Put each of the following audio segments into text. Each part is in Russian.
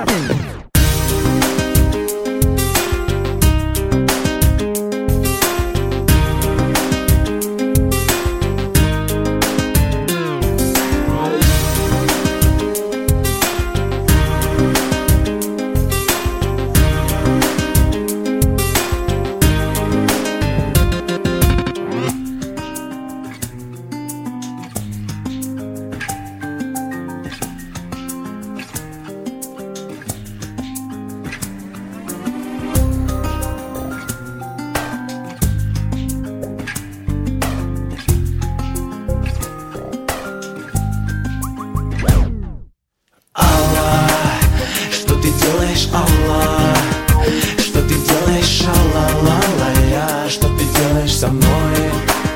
Алла, что ты делаешь, ла-ла-ла-ла-я, что ты делаешь со мной?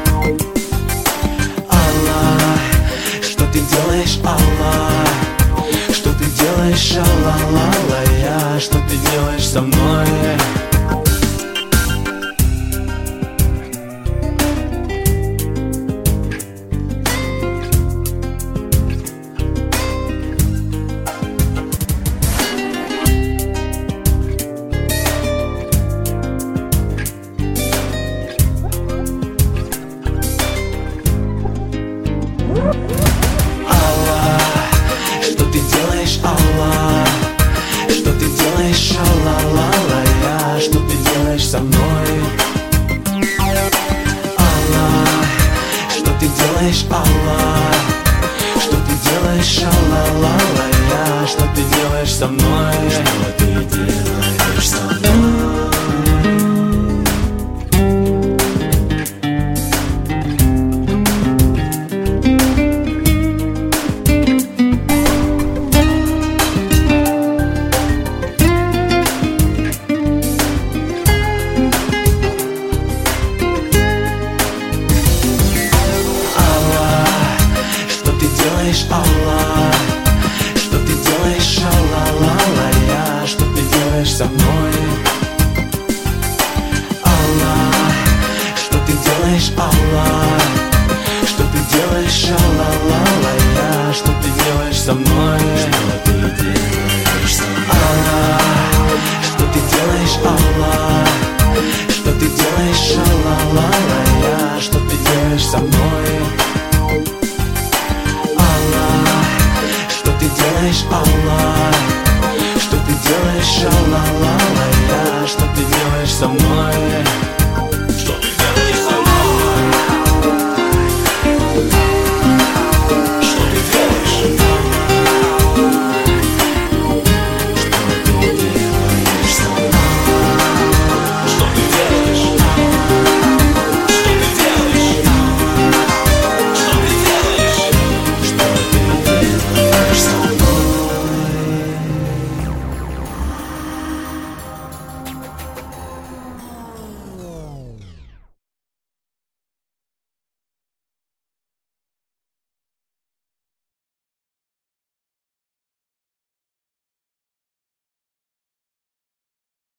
Алла, что ты делаешь, Алла, что ты делаешь, ла-ла-ла-ла-я, что ты делаешь со мной? Алла, что ты делаешь, ла-ла-ла-ла-я, что ты делаешь со мной? Алла, что ты делаешь, Алла, что ты делаешь, ла-ла-ла-ла-я, что ты делаешь со мной? Что ты делаешь со мной? Алла, что ты делаешь, ла-ла-ла-ла-я, что ты делаешь со мной? Алла, что ты делаешь, Алла, что ты делаешь, ла-ла-ла-ла-я, что ты делаешь со мной? Что ты делаешь со мной? Алла, что ты делаешь, Алла, что ты делаешь, ла-ла-ла-ла-я, что ты делаешь со мной? Алла, что ты делаешь, ла-ла-ла-ла-я, что ты делаешь со мной?